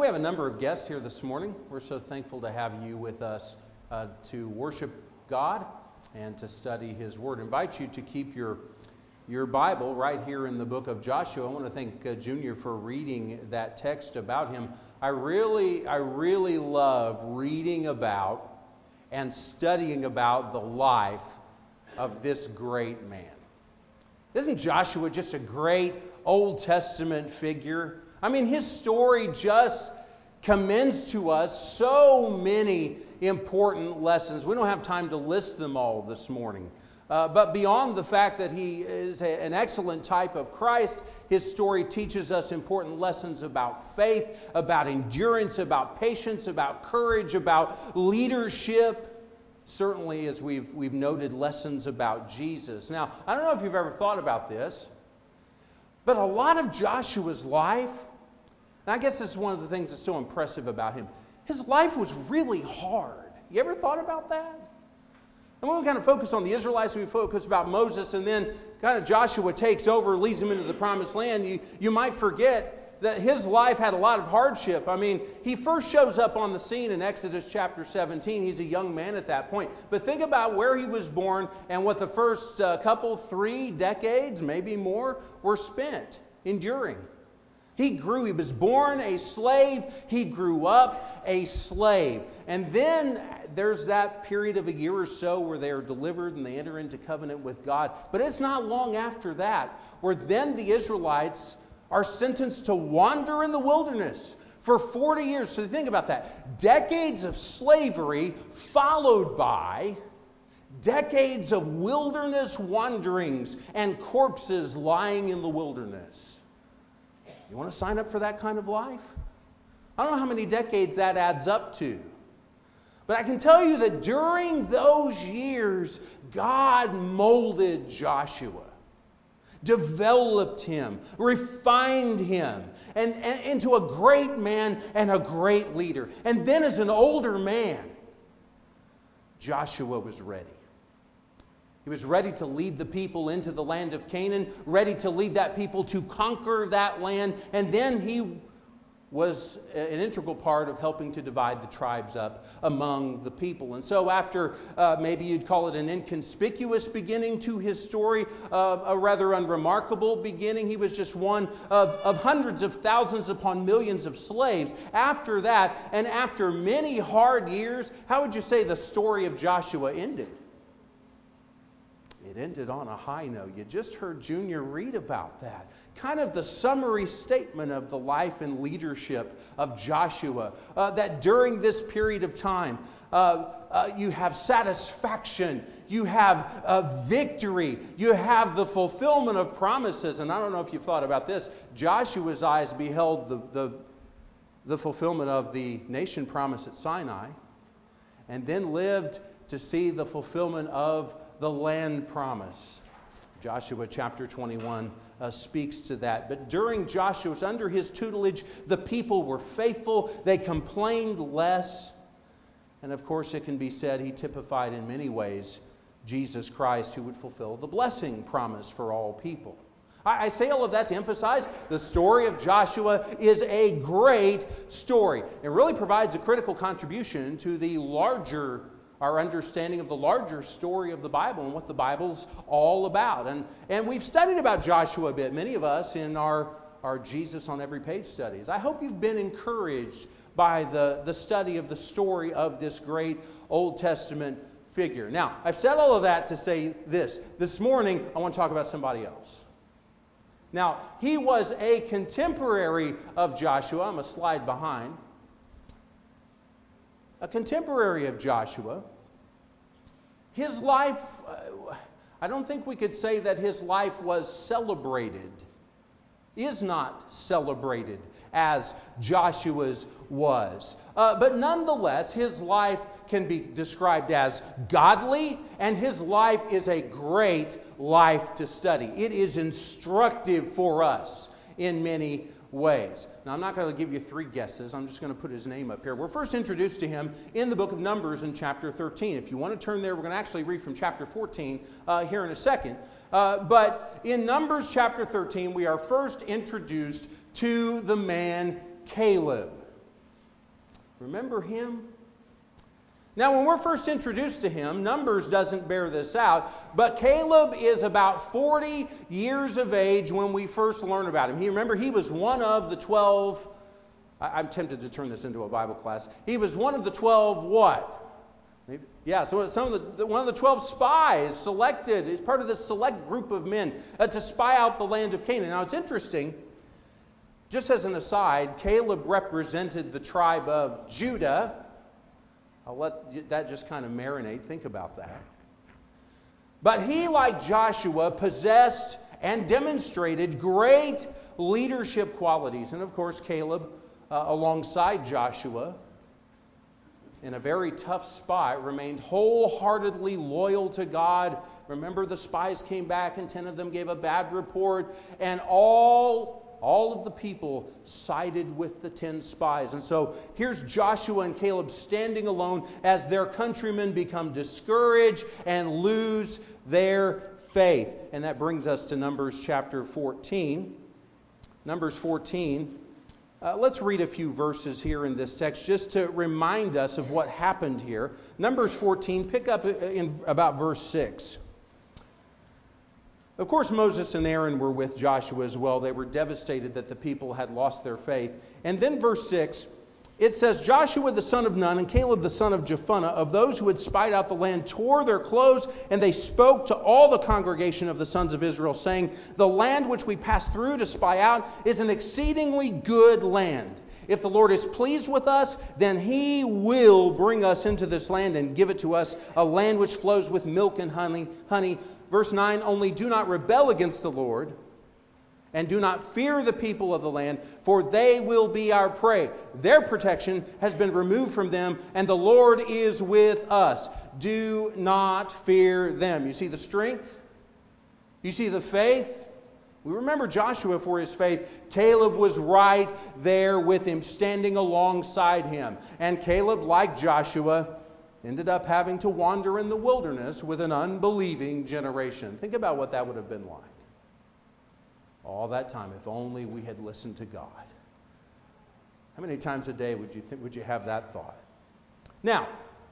We have a number of guests here this morning. We're so thankful to have you with us to worship God and to study His Word. I invite you to keep your Bible right here in the book of Joshua. I want to thank Junior for reading that text about him. I really love reading about and studying about the life of this great man. Isn't Joshua just a great Old Testament figure? I mean, his story just commends to us so many important lessons. We don't have time to list them all this morning. But beyond the fact that he is an excellent type of Christ, his story teaches us important lessons about faith, about endurance, about patience, about courage, about leadership. Certainly, as we've noted, lessons about Jesus. Now, I don't know if you've ever thought about this, but a lot of Joshua's life, and I guess this is one of the things that's so impressive about him, his life was really hard. You ever thought about that? And when we kind of focus on the Israelites, we focus about Moses, and then kind of Joshua takes over, leads them into the promised land, you might forget that his life had a lot of hardship. I mean, he first shows up on the scene in Exodus chapter 17. He's a young man at that point. But think about where he was born and what the first 3 decades, maybe more, were spent enduring. He was born a slave. He grew up a slave. And then there's that period of a year or so where they are delivered and they enter into covenant with God. But it's not long after that where then the Israelites are sentenced to wander in the wilderness for 40 years. So think about that. Decades of slavery followed by decades of wilderness wanderings and corpses lying in the wilderness. You want to sign up for that kind of life? I don't know how many decades that adds up to. But I can tell you that during those years, God molded Joshua, developed him, refined him, and into a great man and a great leader. And then as an older man, Joshua was ready. He was ready to lead the people into the land of Canaan, ready to lead that people to conquer that land, and then he was an integral part of helping to divide the tribes up among the people. And so after maybe you'd call it an inconspicuous beginning to his story, a rather unremarkable beginning, he was just one of hundreds of thousands upon millions of slaves. After that, and after many hard years, how would you say the story of Joshua ended? It ended on a high note. You just heard Junior read about that. Kind of the summary statement of the life and leadership of Joshua. That during this period of time, you have satisfaction, you have victory, you have the fulfillment of promises. And I don't know if you've thought about this. Joshua's eyes beheld the fulfillment of the nation promise at Sinai, and then lived to see the fulfillment of the land promise. Joshua chapter 21 speaks to that. But during Joshua's, under his tutelage, the people were faithful. They complained less. And of course, it can be said he typified in many ways Jesus Christ, who would fulfill the blessing promise for all people. I say all of that to emphasize the story of Joshua is a great story. It really provides a critical contribution to our understanding of the larger story of the Bible and what the Bible's all about. And we've studied about Joshua a bit, many of us, in our Jesus on Every Page studies. I hope you've been encouraged by the study of the story of this great Old Testament figure. Now, I've said all of that to say this. This morning, I want to talk about somebody else. Now, he was a contemporary of Joshua. I'm a slide behind. A contemporary of Joshua. His life, I don't think we could say that his life was celebrated, is not celebrated as Joshua's was. But nonetheless, his life can be described as godly, and his life is a great life to study. It is instructive for us in many ways. Now, I'm not going to give you 3 guesses. I'm just going to put his name up here. We're first introduced to him in the book of Numbers in chapter 13. If you want to turn there, we're going to actually read from chapter 14 here in a second. But in Numbers chapter 13, we are first introduced to the man Caleb. Remember him? Now, when we're first introduced to him, Numbers doesn't bear this out, but Caleb is about 40 years of age when we first learn about him. Remember, he was one of the 12, I'm tempted to turn this into a Bible class. He was one of the 12 what? Yeah, so one of the 12 spies selected as part of this select group of men to spy out the land of Canaan. Now, it's interesting, just as an aside, Caleb represented the tribe of Judah. I'll let that just kind of marinate. Think about that. But he, like Joshua, possessed and demonstrated great leadership qualities. And of course, Caleb, alongside Joshua, in a very tough spot, remained wholeheartedly loyal to God. Remember, the spies came back and 10 of them gave a bad report. And all of the people sided with the 10 spies. And so here's Joshua and Caleb standing alone as their countrymen become discouraged and lose their faith. And that brings us to Numbers chapter 14. Numbers 14. Let's read a few verses here in this text just to remind us of what happened here. Numbers 14, pick up in about verse 6. Of course, Moses and Aaron were with Joshua as well. They were devastated that the people had lost their faith. And then verse 6, it says, Joshua the son of Nun and Caleb the son of Jephunneh, of those who had spied out the land, tore their clothes, and they spoke to all the congregation of the sons of Israel, saying, the land which we passed through to spy out is an exceedingly good land. If the Lord is pleased with us, then he will bring us into this land and give it to us, a land which flows with milk and honey. Verse 9, only do not rebel against the Lord, and do not fear the people of the land, for they will be our prey. Their protection has been removed from them, and the Lord is with us. Do not fear them. You see the strength? You see the faith? We remember Joshua for his faith. Caleb was right there with him, standing alongside him. And Caleb, like Joshua, ended up having to wander in the wilderness with an unbelieving generation. Think about what that would have been like. All that time, if only we had listened to God. How many times a day would you have that thought? Now,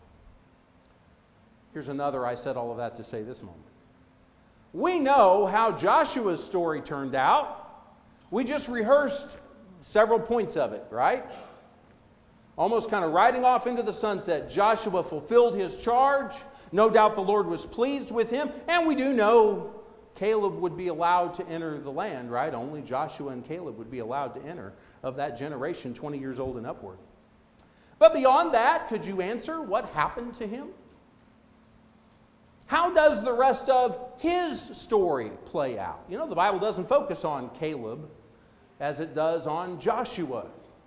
here's another, I said all of that to say this moment. We know how Joshua's story turned out. We just rehearsed several points of it, right? Almost kind of riding off into the sunset. Joshua fulfilled his charge. No doubt the Lord was pleased with him. And we do know Caleb would be allowed to enter the land, right? Only Joshua and Caleb would be allowed to enter of that generation, 20 years old and upward. But beyond that, could you answer what happened to him? How does the rest of his story play out? You know, the Bible doesn't focus on Caleb as it does on Joshua.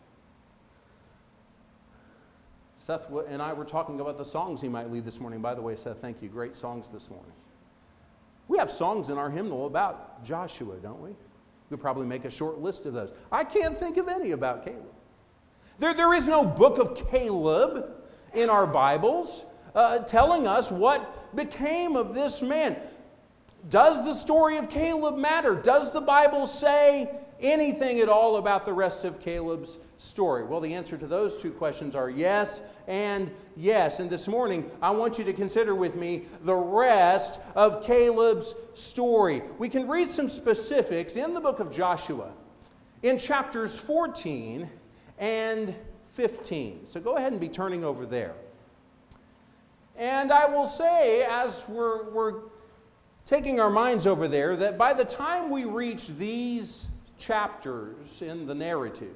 Seth and I were talking about the songs he might lead this morning. By the way, Seth, thank you. Great songs this morning. We have songs in our hymnal about Joshua, don't we? We'll probably make a short list of those. I can't think of any about Caleb. There is no book of Caleb in our Bibles telling us what became of this man. Does the story of Caleb matter? Does the Bible say anything at all about the rest of Caleb's story? Well, the answer to those two questions are yes and yes. And this morning, I want you to consider with me the rest of Caleb's story. We can read some specifics in the book of Joshua in chapters 14 and 15. So go ahead and be turning over there. And I will say, as we're taking our minds over there, that by the time we reach these chapters in the narrative,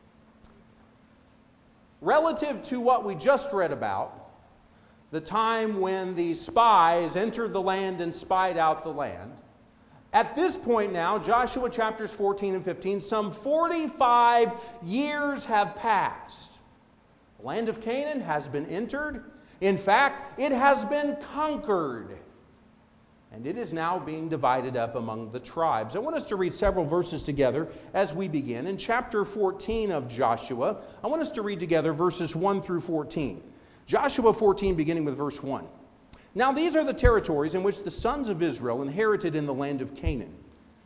relative to what we just read about, the time when the spies entered the land and spied out the land, at this point now, Joshua chapters 14 and 15, some 45 years have passed. The land of Canaan has been entered. In fact, it has been conquered. And it is now being divided up among the tribes. I want us to read several verses together as we begin. In chapter 14 of Joshua, I want us to read together verses 1 through 14. Joshua 14, beginning with verse 1. Now these are the territories in which the sons of Israel inherited in the land of Canaan.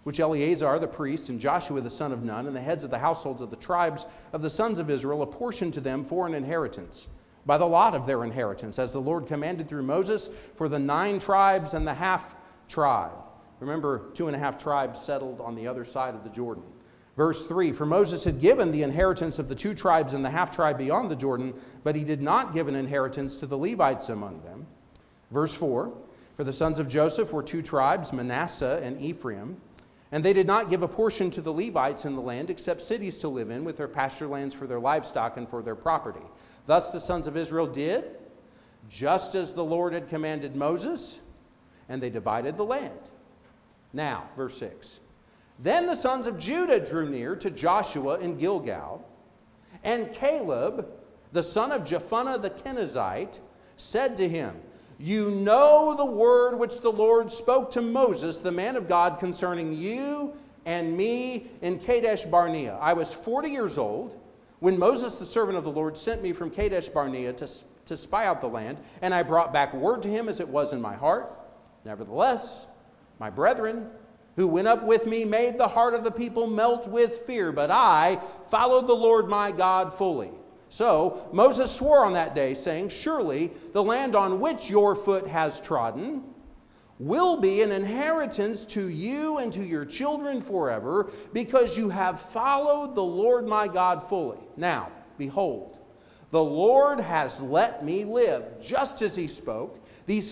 which Eleazar the priest and Joshua the son of Nun and the heads of the households of the tribes of the sons of Israel apportioned to them for an inheritance, by the lot of their inheritance, as the Lord commanded through Moses, for the 9 tribes and the half tribe. Remember, 2.5 tribes settled on the other side of the Jordan. Verse 3, for Moses had given the inheritance of the 2 tribes and the half tribe beyond the Jordan, but he did not give an inheritance to the Levites among them. Verse 4, for the sons of Joseph were 2 tribes, Manasseh and Ephraim, and they did not give a portion to the Levites in the land except cities to live in with their pasture lands for their livestock and for their property. Thus the sons of Israel did, just as the Lord had commanded Moses, and they divided the land. Now, verse 6. Then the sons of Judah drew near to Joshua in Gilgal, and Caleb, the son of Jephunneh the Kenizzite, said to him, you know the word which the Lord spoke to Moses, the man of God, concerning you and me in Kadesh Barnea. I was 40 years old when Moses, the servant of the Lord, sent me from Kadesh Barnea to spy out the land, and I brought back word to him as it was in my heart. Nevertheless, my brethren who went up with me made the heart of the people melt with fear, but I followed the Lord my God fully. So Moses swore on that day, saying, surely the land on which your foot has trodden will be an inheritance to you and to your children forever, because you have followed the Lord my God fully. Now, behold, the Lord has let me live, just as he spoke, these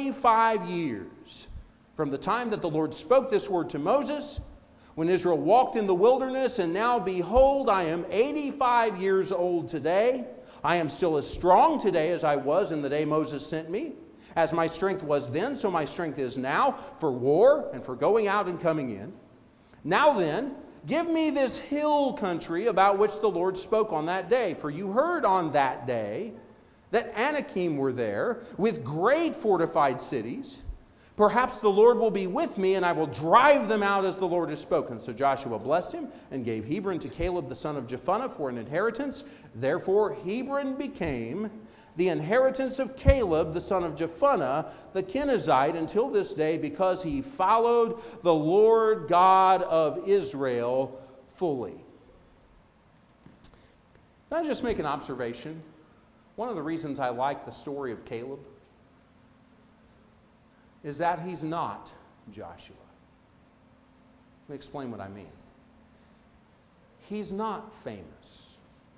45 years, from the time that the Lord spoke this word to Moses, when Israel walked in the wilderness, and now behold, I am 85 years old today. I am still as strong today as I was in the day Moses sent me. As my strength was then, so my strength is now for war and for going out and coming in. Now then, give me this hill country about which the Lord spoke on that day. For you heard on that day that Anakim were there with great fortified cities. Perhaps the Lord will be with me, and I will drive them out as the Lord has spoken. So Joshua blessed him and gave Hebron to Caleb the son of Jephunneh for an inheritance. Therefore Hebron became the inheritance of Caleb the son of Jephunneh the Kenizzite until this day, because he followed the Lord God of Israel fully. Can I just make an observation? One of the reasons I like the story of Caleb is that he's not Joshua. Let me explain what I mean. He's not famous.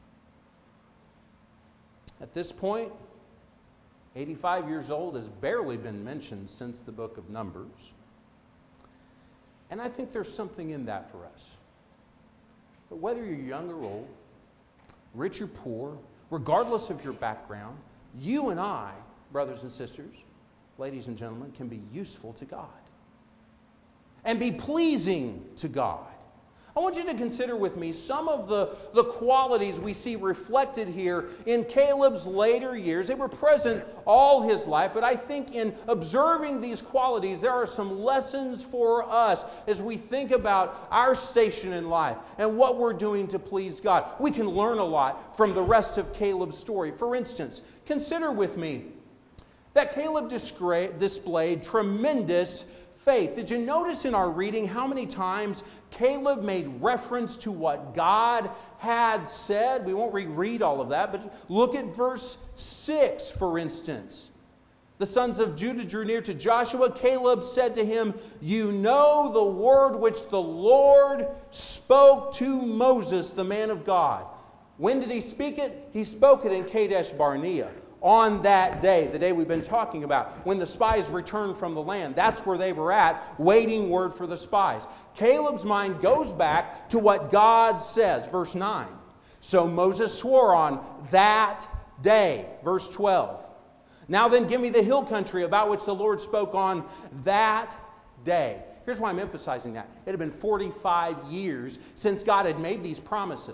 At this point, 85 years old, has barely been mentioned since the book of Numbers. And I think there's something in that for us. But whether you're young or old, rich or poor, regardless of your background, you and I, brothers and sisters, ladies and gentlemen, can be useful to God and be pleasing to God. I want you to consider with me some of the qualities we see reflected here in Caleb's later years. They were present all his life, but I think in observing these qualities, there are some lessons for us as we think about our station in life and what we're doing to please God. We can learn a lot from the rest of Caleb's story. For instance, consider with me that Caleb displayed tremendous faith. Did you notice in our reading how many times Caleb made reference to what God had said? We won't reread all of that, but look at verse 6, for instance. The sons of Judah drew near to Joshua. Caleb said to him, you know the word which the Lord spoke to Moses, the man of God. When did he speak it? He spoke it in Kadesh Barnea. On that day, the day we've been talking about, when the spies returned from the land. That's where they were at, waiting word for the spies. Caleb's mind goes back to what God says. Verse 9. So Moses swore on that day. Verse 12. Now then, give me the hill country about which the Lord spoke on that day. Here's why I'm emphasizing that. It had been 45 years since God had made these promises.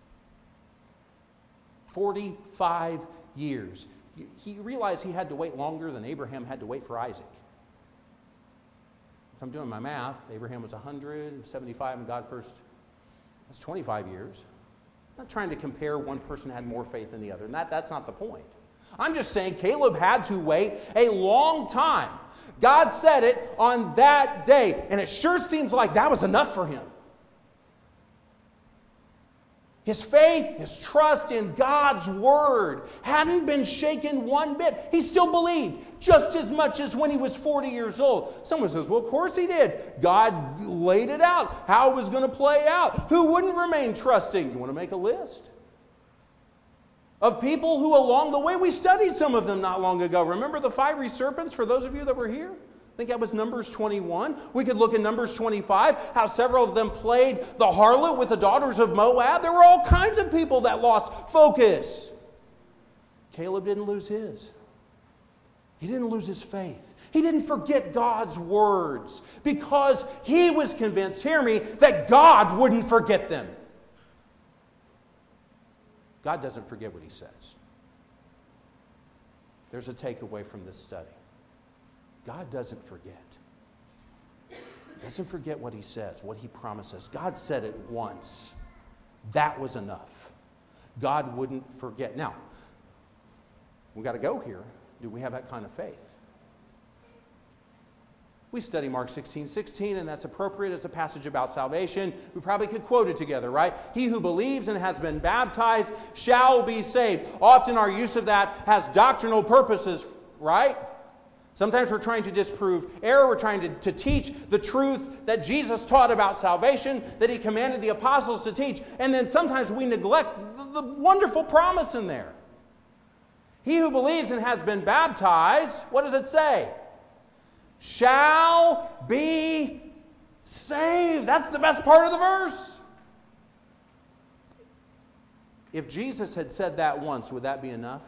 45 years. He realized he had to wait longer than Abraham had to wait for Isaac. If I'm doing my math, Abraham was 175 and God first. That's 25 years. I'm not trying to compare one person had more faith than the other. And that's not the point. I'm just saying Caleb had to wait a long time God said it on that day. And it sure seems like that was enough for him. His faith, his trust in God's Word hadn't been shaken one bit. He still believed just as much as when he was 40 years old. Someone says, well, of course he did. God laid it out, how it was going to play out. Who wouldn't remain trusting? You want to make a list of people who along the way, we studied some of them not long ago. Remember the fiery serpents, for those of you that were here? I think that was Numbers 21. We could look in Numbers 25, how several of them played the harlot with the daughters of Moab. There were all kinds of people that lost focus. Caleb didn't lose his. He didn't lose his faith. He didn't forget God's words because he was convinced, hear me, that God wouldn't forget them. God doesn't forget what he says. There's a takeaway from this study. God doesn't forget. He doesn't forget what he says, what he promises. God said it once. That was enough. God wouldn't forget. Now, we've got to go here. Do we have that kind of faith? We study Mark 16:16, and that's appropriate as a passage about salvation. We probably could quote it together, right? He who believes and has been baptized shall be saved. Often our use of that has doctrinal purposes, right? Sometimes we're trying to disprove error. We're trying to teach the truth that Jesus taught about salvation, that he commanded the apostles to teach. And then sometimes we neglect the wonderful promise in there. He who believes and has been baptized, what does it say? Shall be saved. That's the best part of the verse. If Jesus had said that once, would that be enough?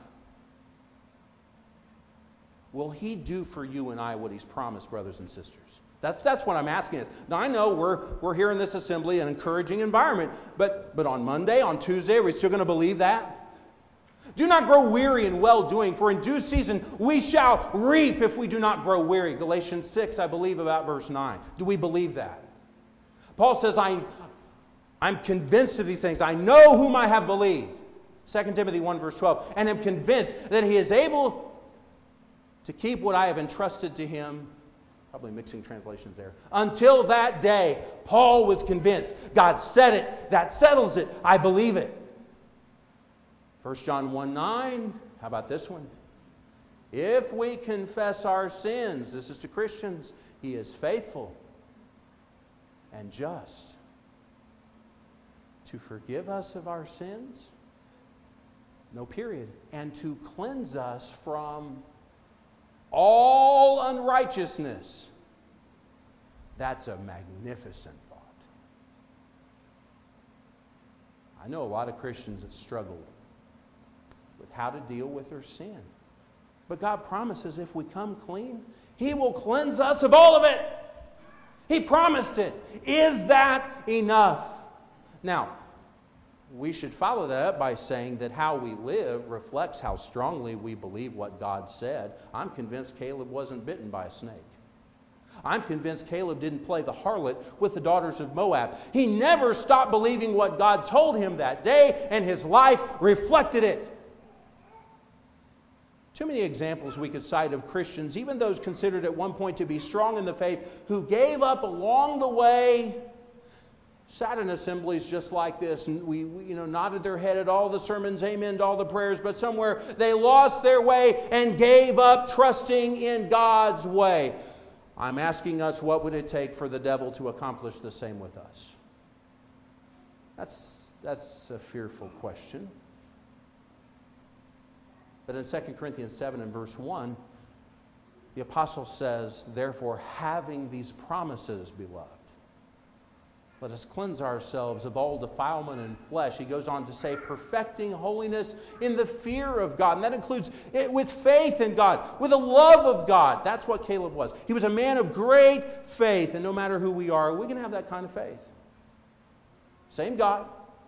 Will he do for you and I what he's promised, brothers and sisters? That's what I'm asking is. Now I know we're here in this assembly, an encouraging environment, but on Monday, on Tuesday, are we still going to believe that? Do not grow weary in well-doing, for in due season we shall reap if we do not grow weary. Galatians 6, I believe, about verse 9. Do we believe that? Paul says, I'm convinced of these things. I know whom I have believed. 2 Timothy 1, verse 12. And am convinced that he is able to keep what I have entrusted to him. Probably mixing translations there. Until that day, Paul was convinced. God said it. That settles it. I believe it. 1 John 1:9. How about this one? If we confess our sins, this is to Christians, he is faithful and just to forgive us of our sins. No period. And to cleanse us from all unrighteousness. That's a magnificent thought. I know a lot of Christians that struggle with how to deal with their sin. But God promises if we come clean, he will cleanse us of all of it. He promised it. Is that enough? Now, we should follow that up by saying that how we live reflects how strongly we believe what God said. I'm convinced Caleb wasn't bitten by a snake. I'm convinced Caleb didn't play the harlot with the daughters of Moab. He never stopped believing what God told him that day, and his life reflected it. Too many examples we could cite of Christians, even those considered at one point to be strong in the faith, who gave up along the way, sat in assemblies just like this, and we nodded their head at all the sermons, amen to all the prayers, but somewhere they lost their way and gave up trusting in God's way. I'm asking us, what would it take for the devil to accomplish the same with us? That's a fearful question. But in 2 Corinthians 7 and verse 1, the apostle says, therefore, having these promises, beloved, let us cleanse ourselves of all defilement and flesh. He goes on to say, perfecting holiness in the fear of God. And that includes it with faith in God, with a love of God. That's what Caleb was. He was a man of great faith. And no matter who we are, we can have that kind of faith. Same God,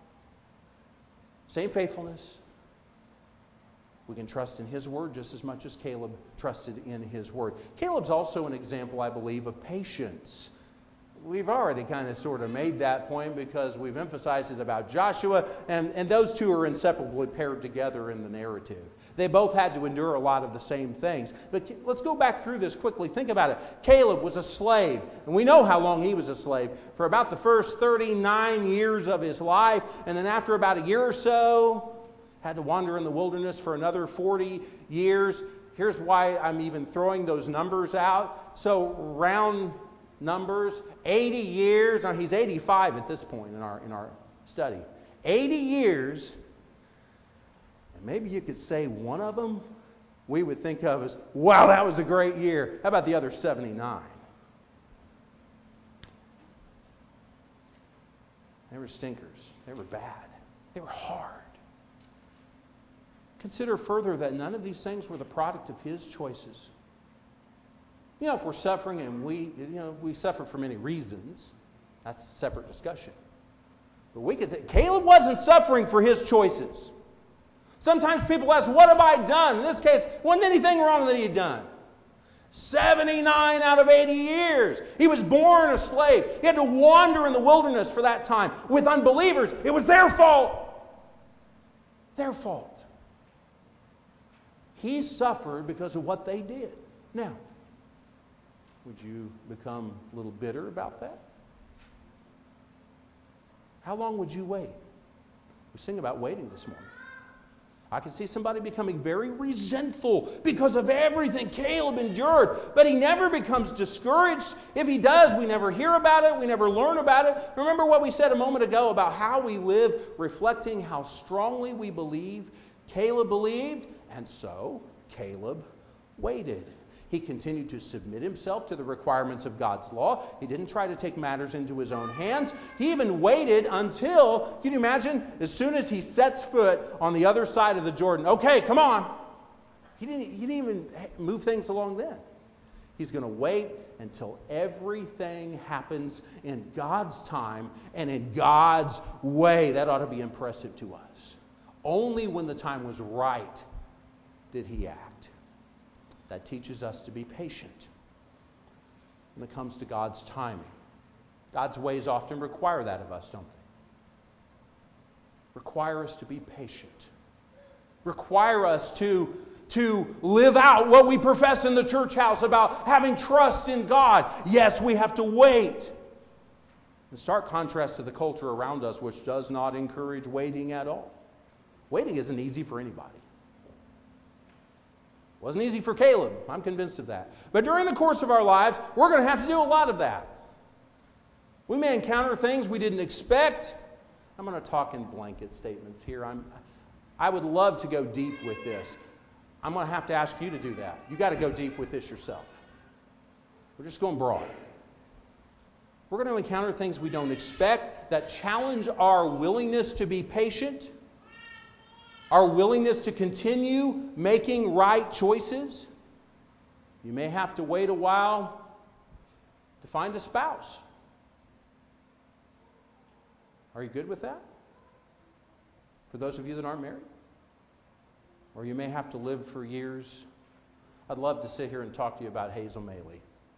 same faithfulness. We can trust in his word just as much as Caleb trusted in his word. Caleb's also an example, I believe, of patience. we've already kind of sort of made that point because we've emphasized it about Joshua, and those two are inseparably paired together in the narrative. They both had to endure a lot of the same things. But let's go back through this quickly. Think about it. Caleb was a slave, and we know how long he was a slave. For about the first 39 years of his life, and then after about a year or so, had to wander in the wilderness for another 40 years. Here's why I'm even throwing those numbers out. So round numbers, 80 years. Now he's 85 at this point in our study. 80 years. Maybe you could say one of them we would think of as, wow, that was a great year. How about the other 79? They were stinkers. They were bad. They were hard. Consider further that none of these things were the product of his choices. You know, if we're suffering and we suffer for many reasons, that's a separate discussion. But we could say Caleb wasn't suffering for his choices. Sometimes people ask, what have I done? In this case, wasn't anything wrong that he had done. 79 out of 80 years. He was born a slave. He had to wander in the wilderness for that time with unbelievers. It was their fault. Their fault. He suffered because of what they did. Now, would you become a little bitter about that? How long would you wait? We sing about waiting this morning. I can see somebody becoming very resentful because of everything Caleb endured, but he never becomes discouraged. If he does, we never hear about it. We never learn about it. Remember what we said a moment ago about how we live, reflecting how strongly we believe. Caleb believed, and so Caleb waited. He continued to submit himself to the requirements of God's law. He didn't try to take matters into his own hands. He even waited until, can you imagine, as soon as he sets foot on the other side of the Jordan, okay, come on. He didn't even move things along then. He's going to wait until everything happens in God's time and in God's way. That ought to be impressive to us. Only when the time was right did he act. That teaches us to be patient when it comes to God's timing. God's ways often require that of us, don't they? Require us to be patient. Require us to live out what we profess in the church house about having trust in God. Yes, we have to wait. In stark contrast to the culture around us, which does not encourage waiting at all. Waiting isn't easy for anybody. Wasn't easy for Caleb. I'm convinced of that. But during the course of our lives, we're going to have to do a lot of that. We may encounter things we didn't expect. I'm going to talk in blanket statements here. I would love to go deep with this. I'm going to have to ask you to do that. You got to go deep with this yourself. We're just going broad. We're going to encounter things we don't expect that challenge our willingness to be patient, our willingness to continue making right choices. You may have to wait a while to find a spouse. Are you good with that? For those of you that aren't married? Or you may have to live for years. I'd love to sit here and talk to you about Hazel Maley.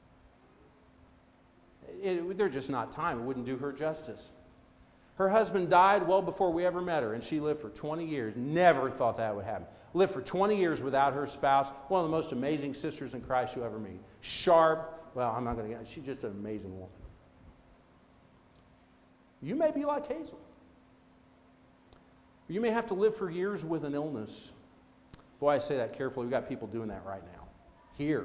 There's just not time. It wouldn't do her justice. Her husband died well before we ever met her, and she lived for 20 years. Never thought that would happen. Lived for 20 years without her spouse. One of the most amazing sisters in Christ you'll ever meet. Sharp. Well, I'm not going to get. She's just an amazing woman. You may be like Hazel. You may have to live for years with an illness. Boy, I say that carefully. We've got people doing that right now. Here.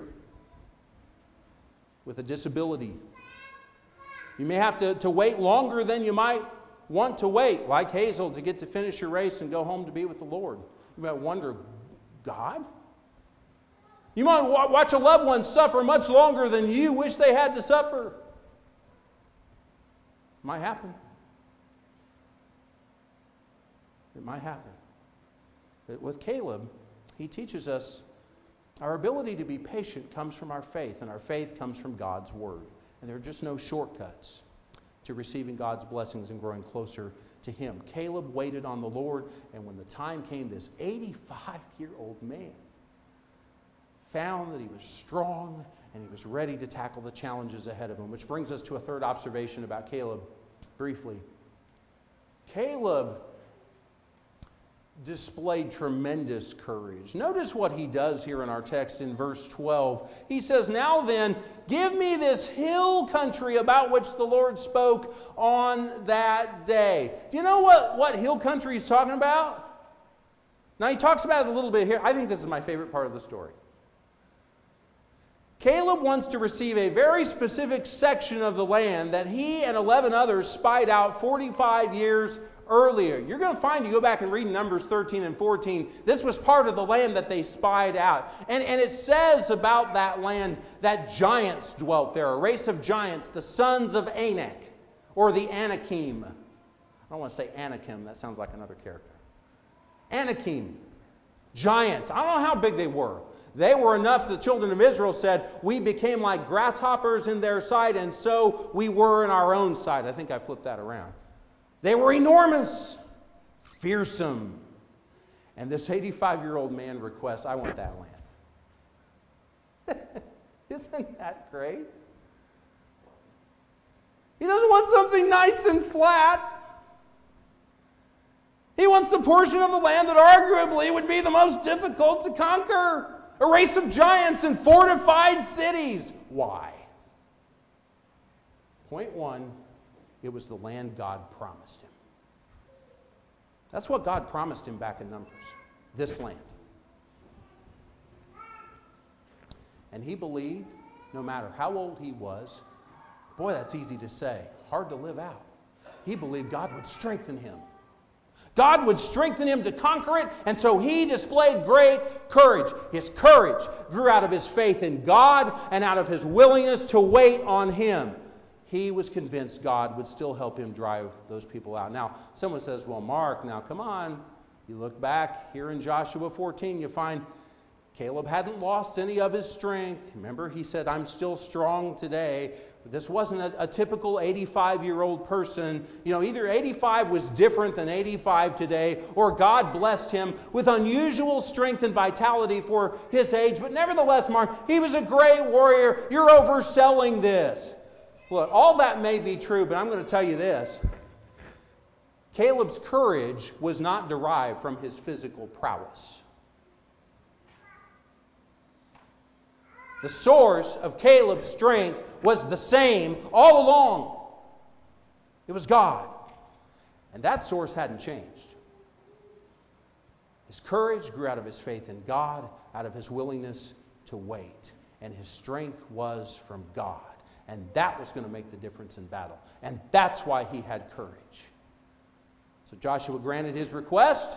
With a disability. You may have to wait longer than you might want to wait, like Hazel, to get to finish your race and go home to be with the Lord. You might wonder, God? You might watch a loved one suffer much longer than you wish they had to suffer. It might happen. It might happen. But with Caleb, he teaches us our ability to be patient comes from our faith, and our faith comes from God's Word. And there are just no shortcuts to receiving God's blessings and growing closer to Him. Caleb waited on the Lord, and when the time came, this 85-year-old man found that he was strong and he was ready to tackle the challenges ahead of him. Which brings us to a third observation about Caleb, briefly. Caleb displayed tremendous courage. Notice what he does here in our text in verse 12. He says, "Now then, give me this hill country about which the Lord spoke on that day." Do you know what hill country he's talking about? Now, he talks about it a little bit here. I think this is my favorite part of the story. Caleb wants to receive a very specific section of the land that he and 11 others spied out 45 years earlier. You're going to find, you go back and read Numbers 13 and 14, this was part of the land that they spied out. And it says about that land that giants dwelt there, a race of giants, the sons of Anak, or the Anakim. I don't want to say Anakim, that sounds like another character. Anakim, giants. I don't know how big they were. They were enough, the children of Israel said, we became like grasshoppers in their sight, and so we were in our own sight. I think I flipped that around. They were enormous, fearsome. And this 85-year-old man requests, I want that land. Isn't that great? He doesn't want something nice and flat. He wants the portion of the land that arguably would be the most difficult to conquer. A race of giants and fortified cities. Why? Point one, it was the land God promised him. That's what God promised him back in Numbers. This land. And he believed, no matter how old he was, boy, that's easy to say, hard to live out. He believed God would strengthen him. God would strengthen him to conquer it, and so he displayed great courage. His courage grew out of his faith in God and out of his willingness to wait on him. He was convinced God would still help him drive those people out. Now, someone says, well, Mark, now come on. You look back here in Joshua 14, you find Caleb hadn't lost any of his strength. Remember, he said, I'm still strong today. This wasn't a typical 85-year-old person. You know, either 85 was different than 85 today, or God blessed him with unusual strength and vitality for his age. But nevertheless, Mark, he was a great warrior. You're overselling this. Look, all that may be true, but I'm going to tell you this. Caleb's courage was not derived from his physical prowess. The source of Caleb's strength was the same all along. It was God. And that source hadn't changed. His courage grew out of his faith in God, out of his willingness to wait. And his strength was from God. And that was going to make the difference in battle. And that's why he had courage. So Joshua granted his request.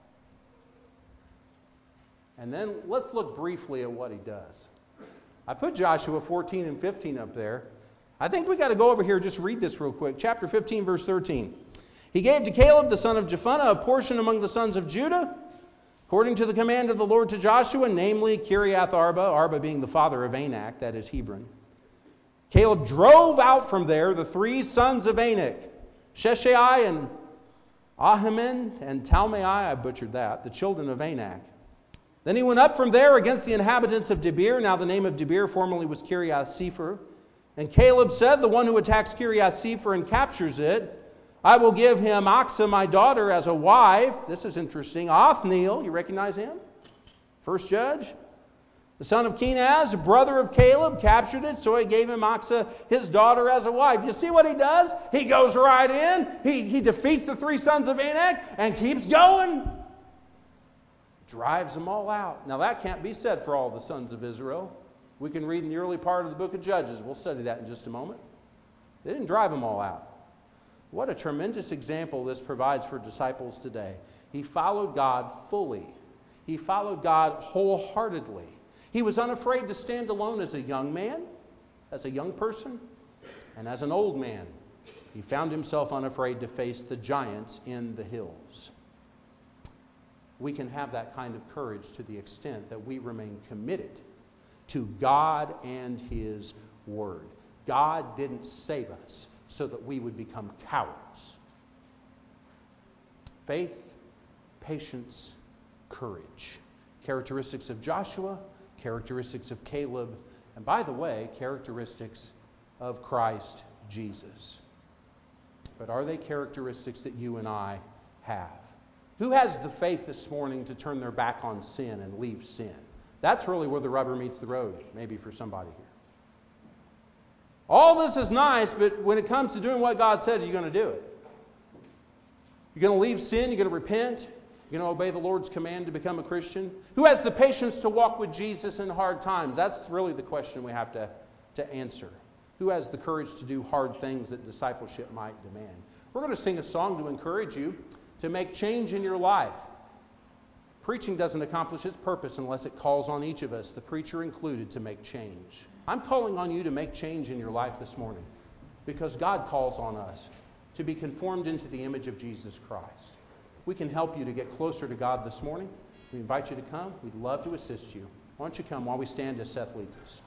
And then let's look briefly at what he does. I put Joshua 14 and 15 up there. I think we got to go over here and just read this real quick. Chapter 15, verse 13. He gave to Caleb, the son of Jephunneh, a portion among the sons of Judah, according to the command of the Lord to Joshua, namely Kiriath Arba, Arba being the father of Anak, that is Hebron. Caleb drove out from there the three sons of Anak, Sheshai and Ahiman and Talmai, I butchered that, the children of Anak. Then he went up from there against the inhabitants of Debir. Now the name of Debir formerly was Kiriath Sepher. And Caleb said, the one who attacks Kiriath Sepher and captures it, I will give him Achsah, my daughter, as a wife. This is interesting. Othniel, you recognize him? First judge. The son of Kenaz, brother of Caleb, captured it, so he gave him Achsah, his daughter, as a wife. You see what he does? He goes right in. He defeats the three sons of Anak and keeps going. Drives them all out. Now that can't be said for all the sons of Israel. We can read in the early part of the book of Judges. We'll study that in just a moment. They didn't drive them all out. What a tremendous example this provides for disciples today. He followed God fully. He followed God wholeheartedly. He was unafraid to stand alone as a young man, as a young person, and as an old man. He found himself unafraid to face the giants in the hills. We can have that kind of courage to the extent that we remain committed to God and His Word. God didn't save us so that we would become cowards. Faith, patience, courage. Characteristics of Joshua, characteristics of Caleb, and by the way, characteristics of Christ Jesus. But are they characteristics that you and I have? Who has the faith this morning to turn their back on sin and leave sin? That's really where the rubber meets the road, maybe for somebody here. All this is nice, but when it comes to doing what God said, you're going to do it. You're going to leave sin, you're going to repent, you're going to obey the Lord's command to become a Christian. Who has the patience to walk with Jesus in hard times? That's really the question we have to answer. Who has the courage to do hard things that discipleship might demand? We're going to sing a song to encourage you to make change in your life. Preaching doesn't accomplish its purpose unless it calls on each of us, the preacher included, to make change. I'm calling on you to make change in your life this morning because God calls on us to be conformed into the image of Jesus Christ. We can help you to get closer to God this morning. We invite you to come. We'd love to assist you. Why don't you come while we stand as Seth leads us?